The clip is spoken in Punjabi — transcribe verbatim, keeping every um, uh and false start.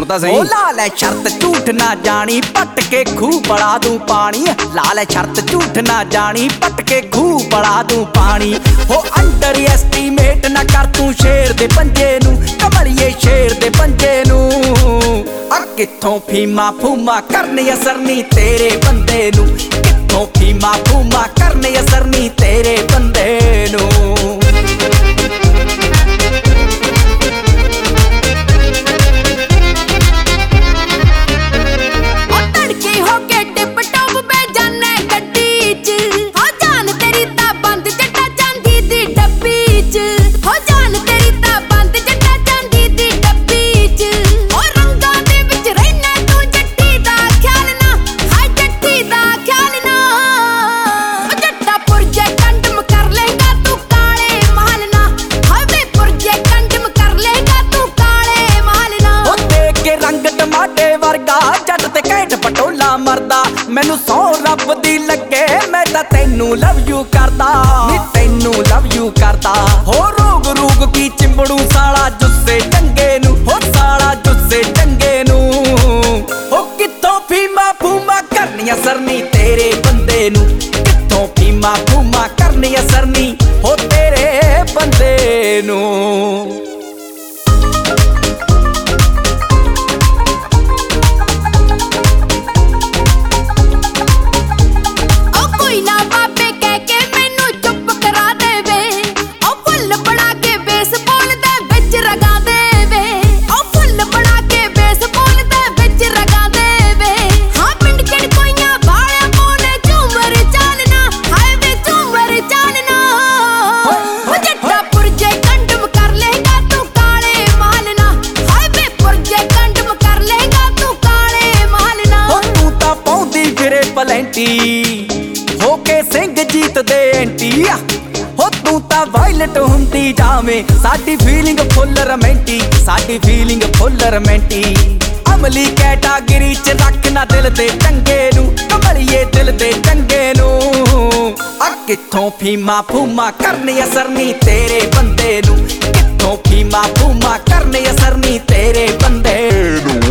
ਤਾਂ ਸਹੀ। ਉਹ ਲਾ ਲੈ ਸ਼ਰਤ ਝੂਠ ਨਾ ਜਾਣੀ ਪੱਟ ਕੇ ਖੂਹ ਬੜਾ ਦੂੰ ਪਾਣੀ। ਲਾ ਲੈ ਸ਼ਰਤ ਝੂਠ ਨਾ ਜਾਣੀ ਪੱਟ ਕੇ ਖੂਹ ਬੜਾ ਦੂੰ ਪਾਣੀ। ਹੋ ਅੰਡਰ ਐਸਟੀਮੇਟ ਨਾ ਕਰ ਤੂੰ ਸ਼ੇਰ ਦੇ ਪੰਜੇ ਨੂੰ, ਕਮਲੀਏ ਸ਼ੇਰ ਦੇ ਪੰਜੇ ਨੂੰ। ਆ ਕਿੱਥੋਂ ਫੀਮਾ ਫੂਮਾ ਕਰਨੀ ਅਸਰ ਨੀ ਤੇਰੇ ਬੰਦੇ ਨੂੰ, ਕਿੱਥੋਂ ਫੀਮਾ ਫੂਮਾ ਕਰਨੀ ਅਸਰ ਨੀ ਤੇਰੇ ਬੰਦੇ ਨੂੰ। ਜੱਟ ਤੇ ਘੈਂਟ ਪਟੋਲਾ ਮਰਦਾ, ਮੈਨੂੰ ਸੌ ਰੱਬ ਦੀ ਲੱਗੇ ਮੈਂ ਤਾਂ ਤੈਨੂੰ ਲਵ ਯੂ ਕਰਦਾ ਨੀ, ਤੈਨੂੰ ਲਵ ਯੂ ਕਰਦਾ। ਹੋ ਰੋਗ ਰੂਗ ਕੀ ਚਿੰਬੜੂ ਸਾਲਾ ਜੁੱਸੇ ਚੰਗੇ ਨੂੰ, ਹੋ ਸਾਲਾ ਜੁੱਸੇ ਚੰਗੇ ਨੂੰ। ਹੋ ਕਿੱਥੋਂ ਫੀਮਾ ਫੂਮਾ ਕਰਨੀ ਅਸਰ ਨੀ ਤੇਰੇ ਬੰਦੇ ਨੂੰ, ਕਿੱਥੋਂ ਫੀਮਾ ਫੂਮਾ ਕਰਨੀ ਅਸਰ ਨੀ ਹੋ ਤੇਰੇ ਬੰਦੇ ਨੂੰ। ਹੋ ਕੇ ਸਿੰਘ ਜੀਤ ਦੇ ਐਂਟੀ ਹੋ ਤੂੰ ਤਾਂ ਵਾਇਲਟ ਹੁੰਦੀ ਜਾਵੇਂ, ਸਾਡੀ ਫੀਲਿੰਗ ਫੁੱਲ ਰੋਮਾਂਟੀ, ਸਾਡੀ ਫੀਲਿੰਗ ਫੁੱਲ ਰੋਮਾਂਟੀ। ਅਮਲੀ ਕੈਟਾਗਰੀ ਚ ਰੱਖਣਾ ਦਿਲ ਦੇ ਚੰਗੇ ਨੂੰ, ਕਮਲੀਏ ਦਿਲ ਦੇ ਚੰਗੇ ਨੂੰ। ਆ ਕਿੱਥੋਂ ਫੀਮਾ ਫੂਮਾ ਕਰਨੀ ਅਸਰ ਨੀ ਤੇਰੇ ਬੰਦੇ ਨੂੰ, ਕਿੱਥੋਂ ਫੀਮਾ ਫੂਮਾ ਕਰਨੀ ਅਸਰ ਨੀ ਤੇਰੇ ਬੰਦੇ ਨੂੰ।